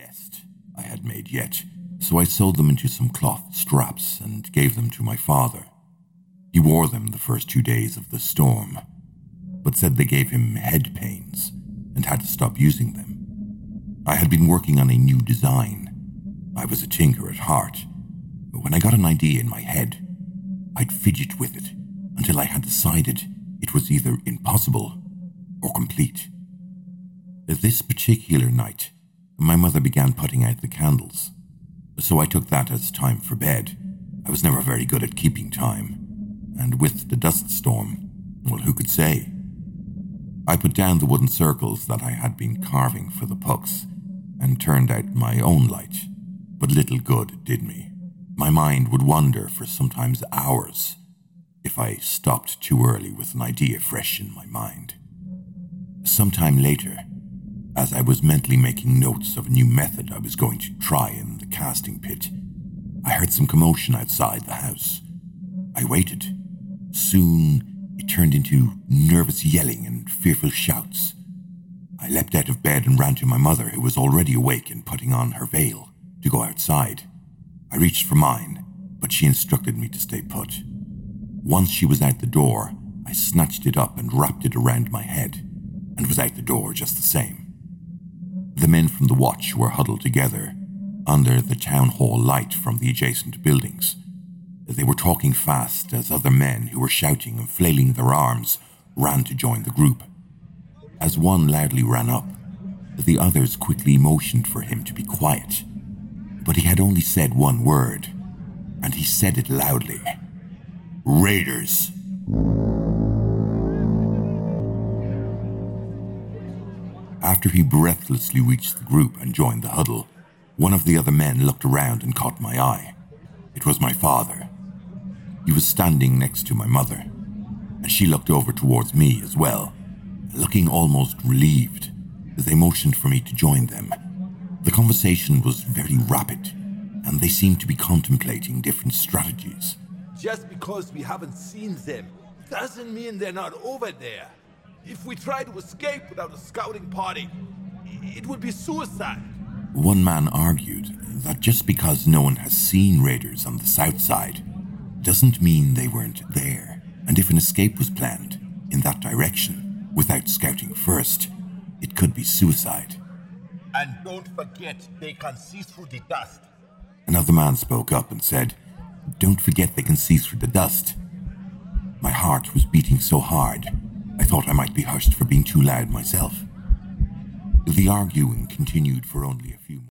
best I had made yet, so I sewed them into some cloth straps and gave them to my father. He wore them the first 2 days of the storm, but said they gave him head pains and had to stop using them. I had been working on a new design. I was a tinker at heart, but when I got an idea in my head, I'd fidget with it until I had decided it was either impossible or complete. This particular night, my mother began putting out the candles, so I took that as time for bed. I was never very good at keeping time, and with the dust storm, well, who could say? I put down the wooden circles that I had been carving for the pucks and turned out my own light, but little good it did me. My mind would wander for sometimes hours if I stopped too early with an idea fresh in my mind. Sometime later, as I was mentally making notes of a new method I was going to try in the casting pit, I heard some commotion outside the house. I waited. Soon, it turned into nervous yelling and fearful shouts. I leapt out of bed and ran to my mother, who was already awake and putting on her veil, to go outside. I reached for mine, but she instructed me to stay put. Once she was out the door, I snatched it up and wrapped it around my head, and was out the door just the same. The men from the watch were huddled together under the town hall light from the adjacent buildings. They were talking fast as other men who were shouting and flailing their arms ran to join the group. As one loudly ran up, the others quickly motioned for him to be quiet. But he had only said one word, and he said it loudly. "Raiders!" After he breathlessly reached the group and joined the huddle, one of the other men looked around and caught my eye. It was my father. He was standing next to my mother, and she looked over towards me as well, looking almost relieved. They motioned for me to join them. The conversation was very rapid, and they seemed to be contemplating different strategies. Just because we haven't seen them doesn't mean they're not over there. If we try to escape without a scouting party, it would be suicide. One man argued that just because no one has seen raiders on the south side doesn't mean they weren't there, and if an escape was planned in that direction without scouting first, it could be suicide. And don't forget, they can see through the dust. Another man spoke up and said, "Don't forget they can see through the dust." My heart was beating so hard, I thought I might be hushed for being too loud myself. The arguing continued for only a few